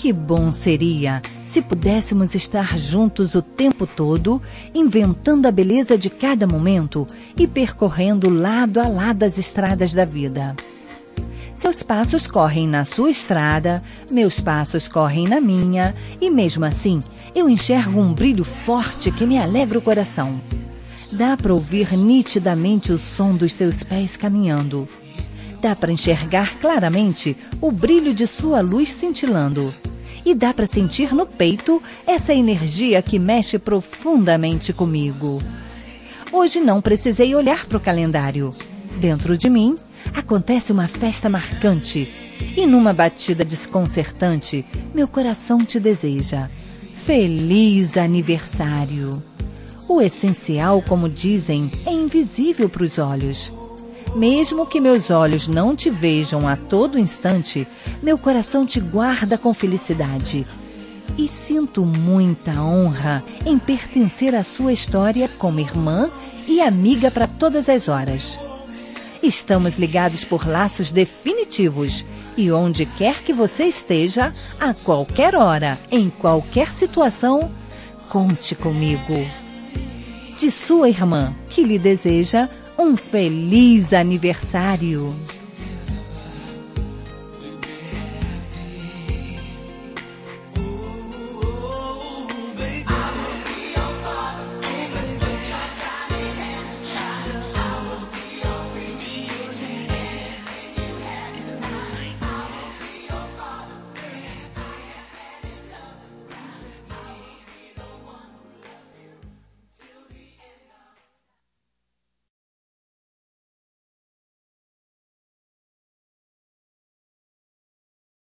Que bom seria se pudéssemos estar juntos o tempo todo, inventando a beleza de cada momento e percorrendo lado a lado as estradas da vida. Seus passos correm na sua estrada, meus passos correm na minha, e mesmo assim eu enxergo um brilho forte que me alegra o coração. Dá para ouvir nitidamente o som dos seus pés caminhando. Dá para enxergar claramente o brilho de sua luz cintilando. E dá para sentir no peito essa energia que mexe profundamente comigo. Hoje não precisei olhar para o calendário. Dentro de mim acontece uma festa marcante. E numa batida desconcertante, meu coração te deseja. Feliz aniversário! O essencial, como dizem, é invisível para os olhos. Mesmo que meus olhos não te vejam a todo instante, meu coração te guarda com felicidade. E sinto muita honra em pertencer à sua história como irmã e amiga para todas as horas. Estamos ligados por laços definitivos e onde quer que você esteja, a qualquer hora, em qualquer situação, conte comigo. De sua irmã, que lhe deseja um feliz aniversário.